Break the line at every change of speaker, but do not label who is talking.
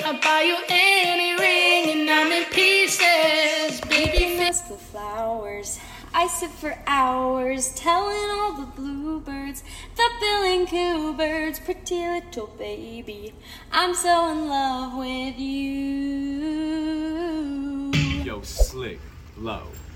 I'll buy you any ring and I'm in pieces. Baby face
for flowers. I sit for hours telling all the bluebirds, the billing coo birds, pretty little baby, I'm so in love with you.
Yo, slick, low.